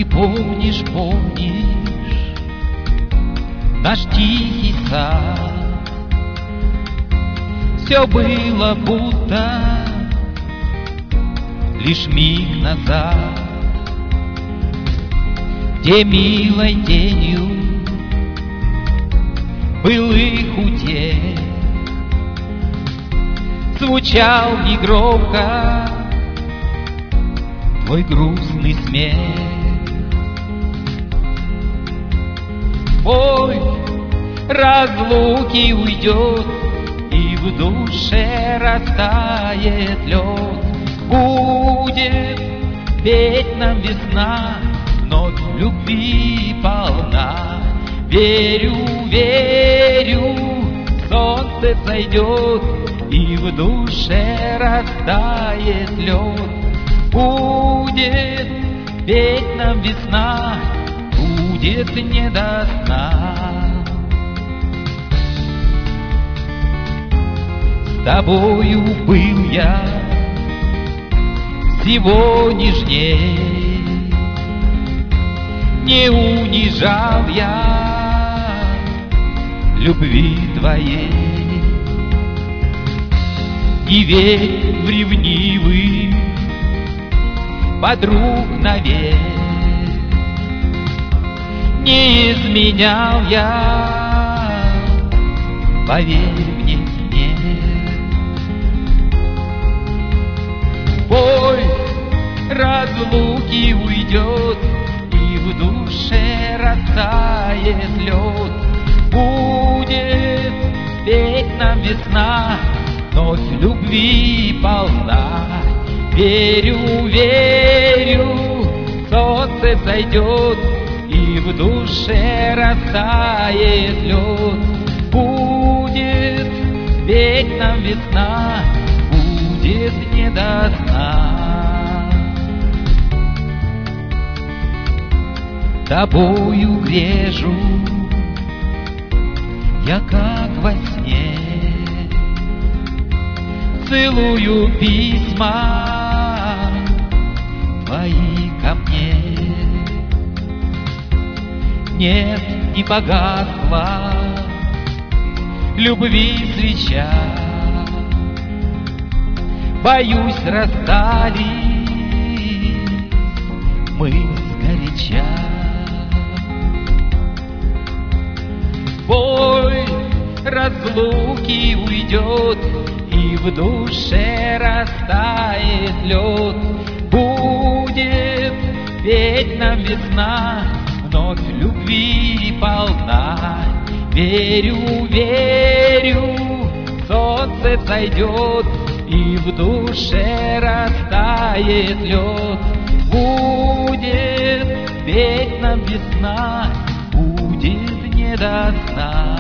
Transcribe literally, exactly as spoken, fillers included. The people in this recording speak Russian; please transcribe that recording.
Ты помнишь, помнишь наш тихий сад? Все было будто лишь миг назад, где милой тенью былых утех звучал негромко твой грустный смех. Боль разлуки уйдет, и в душе растает лед. Будет петь нам весна, вновь любви полна. Верю, верю, солнце взойдет, и в душе растает лед. Будет петь нам весна, будет не до сна. С тобою был я всего нежней, не унижал я любви твоей. Не верь в ревнивых подруг навек, не изменял я, поверь мне, нет. Боль разлуки уйдет, и в душе растает лед. Будет петь нам весна, вновь любви полна. Верю, верю, солнце взойдет, и в душе растает лед. Будет петь нам весна, будет не до сна. Тобою грежу я, как во сне, целую письма твои ко мне. Нет, не погасла любви свеча, боюсь, расстались мы сгоряча. Боль разлуки уйдет, и в душе растает лед. Будет петь нам весна, вновь любви полна. Верю, верю, солнце взойдет, и в душе растает лед. Будет петь нам весна, будет не до сна.